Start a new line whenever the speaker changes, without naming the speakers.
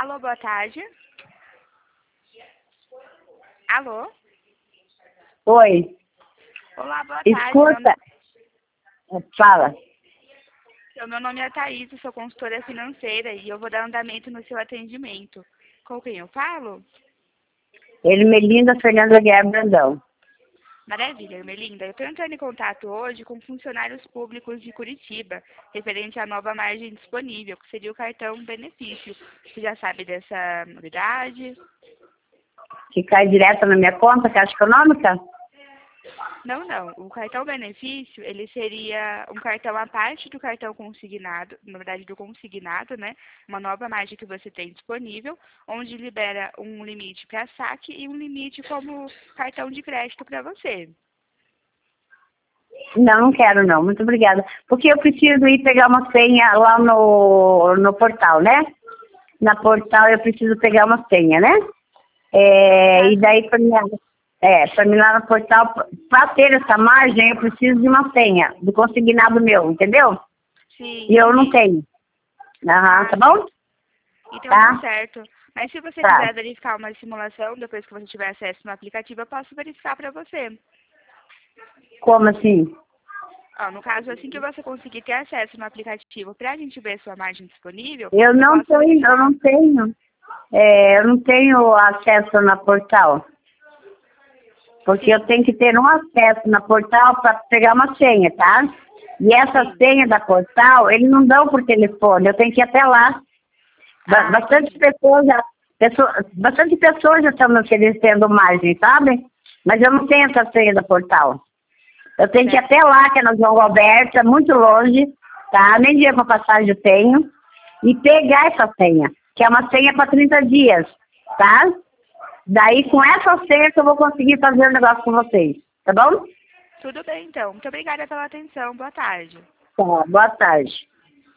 Alô, boa tarde. Alô?
Oi,
Olá, boa tarde.
escuta, fala.
Meu nome é Thaís, eu sou consultora financeira e eu vou dar andamento no seu atendimento. Com quem eu falo?
Ermelinda Fernanda Guerra Brandão.
Maravilha, Ermelinda. Eu estou entrando em contato hoje com funcionários públicos de Curitiba, referente à nova margem disponível, que seria o cartão benefício. Você já sabe dessa novidade?
Que cai direto na minha conta, Caixa Econômica?
Não, não. O cartão benefício, ele seria um cartão à parte do cartão consignado, na verdade do consignado, né? Uma nova margem que você tem disponível, onde libera um limite para saque e um limite como cartão de crédito para você.
Não, não quero não, muito obrigada. Porque eu preciso ir pegar uma senha lá no portal, né? Na portal eu preciso pegar uma senha, né? E daí para mim lá no portal, para ter essa margem eu preciso de uma senha, do consignado meu, entendeu?
Sim.
E eu não tenho. Aham, tá bom?
Então
Tá.
tá certo. Mas se você
Tá.
quiser verificar uma simulação, depois que você tiver acesso no aplicativo, eu posso verificar para você.
Como assim?
Ó, no caso, assim que você conseguir ter acesso no aplicativo para a gente ver sua margem disponível,
Eu não
posso verificar.
eu não tenho acesso na portal. Porque eu tenho que ter um acesso na portal para pegar uma senha, tá? E essa senha da portal, eles não dão por telefone, eu tenho que ir até lá. Bastante pessoas já estão me oferecendo margem, sabe? Mas eu não tenho essa senha da portal. Eu tenho que ir até lá, que é na João Roberto, é muito longe, tá? Nem dinheiro para passagem eu tenho. E pegar essa senha, que é uma senha para 30 dias, tá? Daí, com essa senha que eu vou conseguir fazer o negócio com vocês, tá bom?
Tudo bem, então. Muito obrigada pela atenção. Boa tarde.
Tá, boa tarde.